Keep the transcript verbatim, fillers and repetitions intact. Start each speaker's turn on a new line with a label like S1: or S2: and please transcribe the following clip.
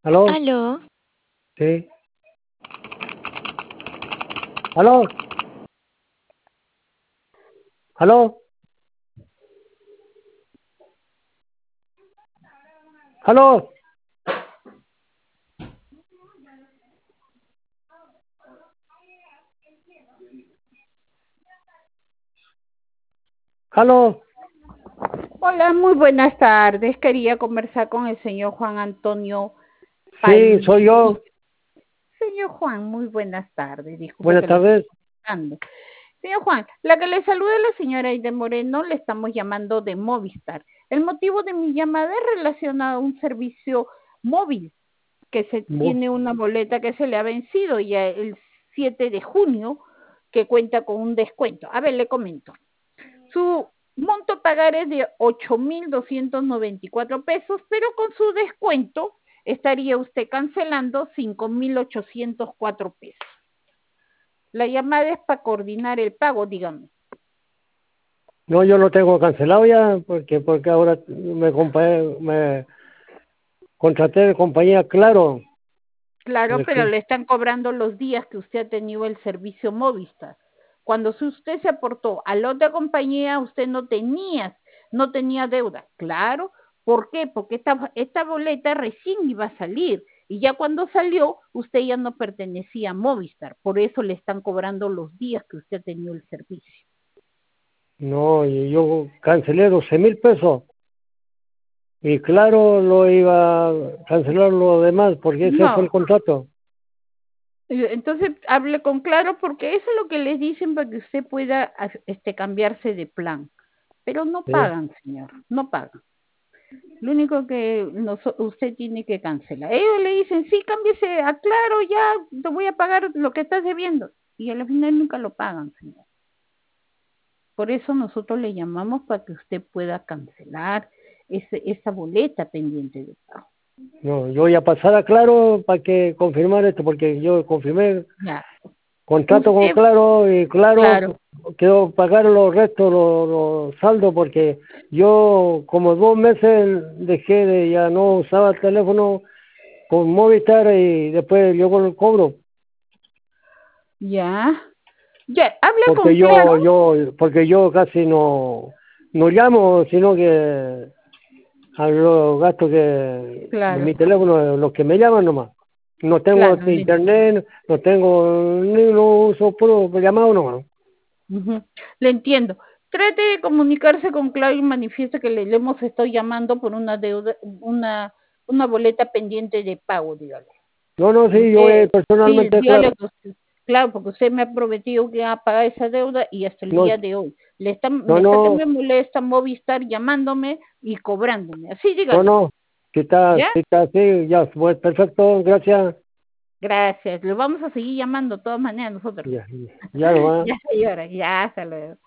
S1: ¿Aló?
S2: Aló,
S1: Sí. ¿Aló? ¿Aló? ¿Aló? ¿Aló?
S3: Hola, muy buenas tardes. Quería conversar con el señor Juan Antonio
S1: Sí,
S3: País.
S1: soy yo.
S3: Señor Juan, muy buenas tardes. Disculpe
S1: Buenas
S3: que lo estoy
S1: tardes.
S3: buscando. Señor Juan, la que le saluda es la señora Aide Moreno, le estamos llamando de Movistar. El motivo de mi llamada es relacionado a un servicio móvil que se
S1: Bu-
S3: tiene una boleta que se le ha vencido ya el siete de junio, que cuenta con un descuento. A ver, le comento. Su monto a pagar es de ocho mil doscientos noventa y cuatro pesos, pero con su descuento estaría usted cancelando cinco mil ochocientos cuatro pesos. La llamada es para coordinar el pago, dígame.
S1: No, yo lo tengo cancelado ya porque porque ahora me, compa- me contraté de compañía Claro.
S3: Claro,
S1: El
S3: pero
S1: que-
S3: le están cobrando los días que usted ha tenido el servicio Movistar. Cuando usted se aportó a la otra compañía, usted no tenía, no tenía deuda. Claro, ¿por qué? Porque esta, esta boleta recién iba a salir y ya cuando salió, usted ya no pertenecía a Movistar. Por eso le están cobrando los días que usted ha tenido el servicio.
S1: No, y yo cancelé doce mil pesos y Claro lo iba a cancelar lo demás porque ese fue el
S3: No,
S1: contrato.
S3: entonces hable con claro porque eso es lo que les dicen para que usted pueda este, cambiarse de plan. Pero no
S1: Sí.
S3: pagan, señor, no pagan. Lo único que nos, usted tiene que cancelar. Ellos le dicen, sí, cámbiese a Claro, ya te voy a pagar lo que estás debiendo. Y al final nunca lo pagan, señor. Por eso nosotros le llamamos para que usted pueda cancelar ese, esa boleta pendiente de pago.
S1: No, yo voy a pasar a Claro para que confirmar esto porque yo confirmé
S3: Ya.
S1: contrato con
S3: Usted,
S1: Claro y Claro
S3: claro,
S1: quiero pagar los restos, los, los saldos, porque yo como dos meses dejé de, ya no usaba el teléfono con Movistar y después yo con el cobro,
S3: ya. Ya, habla con
S1: porque
S3: Claro.
S1: yo, yo, porque yo casi no, no llamo, sino que a los gastos que de
S3: Claro,
S1: mi teléfono, los que me llaman nomás. No tengo
S3: claro.
S1: este internet, no tengo, ni no uso puro llamado nomás.
S3: Uh-huh. Le entiendo. Trate de comunicarse con Claro y manifieste que le, le hemos estado llamando por una deuda, una, una boleta pendiente de pago, dígale.
S1: No, no, sí, yo
S3: Usted,
S1: voy
S3: sí,
S1: personalmente, claro.
S3: dígale que usted, claro, porque usted me ha prometido que va a pagar esa deuda y hasta el
S1: No,
S3: día de hoy. Le está,
S1: no,
S3: me está que
S1: no,
S3: me molesta Movistar llamándome y cobrándome. Así
S1: no,
S3: dígale.
S1: no, si está,
S3: ¿Ya?
S1: si está así, ya, pues perfecto, gracias.
S3: Gracias. Lo vamos a seguir llamando de todas maneras nosotros.
S1: Ya, ya no va.
S3: Ya, señora, ya, hasta luego.